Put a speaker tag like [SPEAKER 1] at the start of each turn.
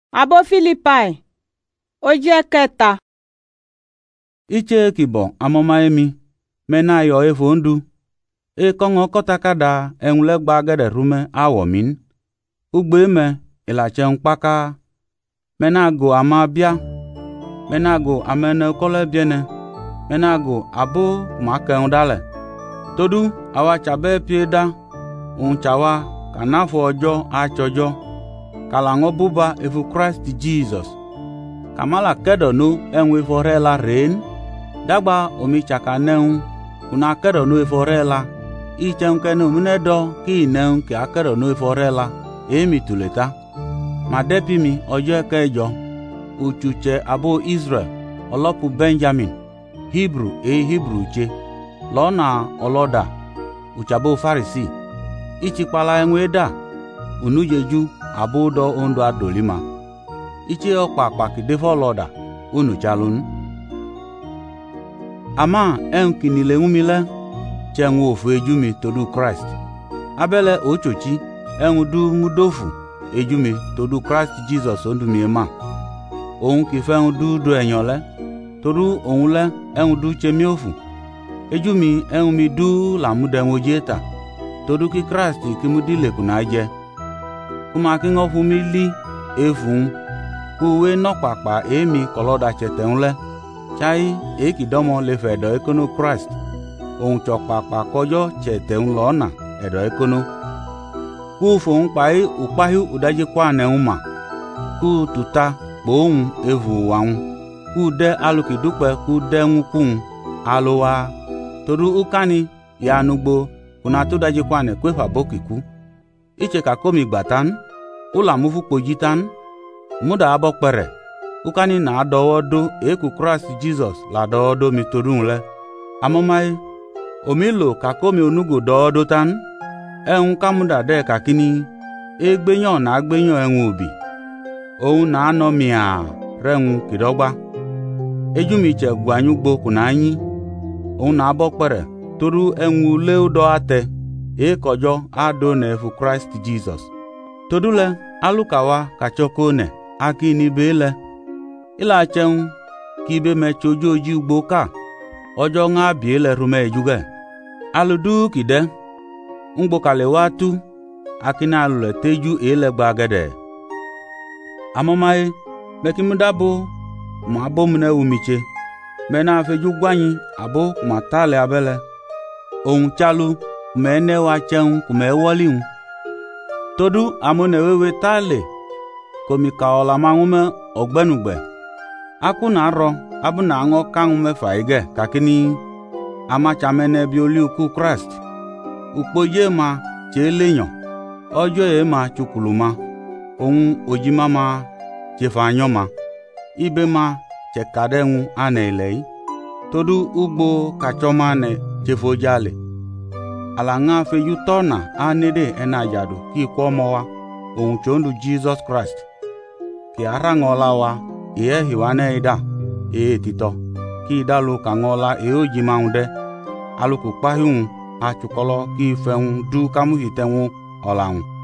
[SPEAKER 1] Abo Filipai, oje kẹta.
[SPEAKER 2] Iche kibo amoma emi mena yo efondu e kongo kotakada enule gbagede rume awomin ugbe me ilache nkpaka menago amabia menago amene kole biene menago abo make ndale todu awa chabe pieda unchawa kanafo ojo achojo kalango buba efu Christ Jesus kamala kedonu enwe forela rein dagba omichaka neun kuna kedonu eforela ichenkenu munedo ki neun ki akedonu eforela emi tuleta madepimi ojo kejo uchuche abo Israel olopu Benjamin Hebrew che lona oloda uchabo Farisi ichikpala enweda unujeju abudo ondo adolima iche okpakpa kidefo loda unu chalun ama enkinile umile chenwu ofu ejumi todu Christ abele ochochi enwudu mudofu ejumi todu Christ Jesus ondumiema ohun kife enwudu do enyole todu ohunle enwudu chemiofu ejumi enwumi du lamude nwojeta todu ki Christ kimudile kunaje kuma kingofu mili efun kuwe nokpakpa emi koloda chetenle chai ekidomo lefedo ekono Christ ohun chokpakpa kojo cheteun lona edo ekono ku fon pai upahi udaje kwane uma ku tuta bohun evu waun ku de alukidupe ku de nwukun alowa todu ukani ya nugbo kuna tudaje kwane kwefa bokiku iche kakomi gbatan ula mufu pojitan muda abokpere ukani na adowodo eku Christ Jesus la dowodo mitodunle amomai omilo kakomi onugo dowodo tan ehun kamuda de kakini egbeyan na agbeyan ehun obi ohun na anomia rehun kidogba ejumi che gwanyugbo kunanyi ohun na abokpere toru ehun leudo ate ekojo ado na efu Christ Jesus todule alukawa kachokone akini bele ila chen kibe mechojo oji ugbo ka ojo nga biele rume ejuge aludu kide ngbo kale watu akina alule teju ele gbagede amomai mekimudabo ma abo mune umiche mena feju gwanyi abo matale abele ohun chalu mene wa chen kume woliun todu amone wewe tale komika ola mangume ogbenugbe akuna ro abuna ngo kangume faige kakini amachamene bioli uku Christ ukpoje ma cheleyan ojo e ma chukuluma ohun ojima ma chefanyo ma ibe ma chekadenwu anelei todu ugbo kachoma ne chefojale alanga feju tona anede enajadu ki kwomowa ohun chondu Jesus Christ ki arangola wa iye hiwane ida tito ki dalu kangola ojimaunde aluku pahun achukolo ki feun du kamu hitenwu olaun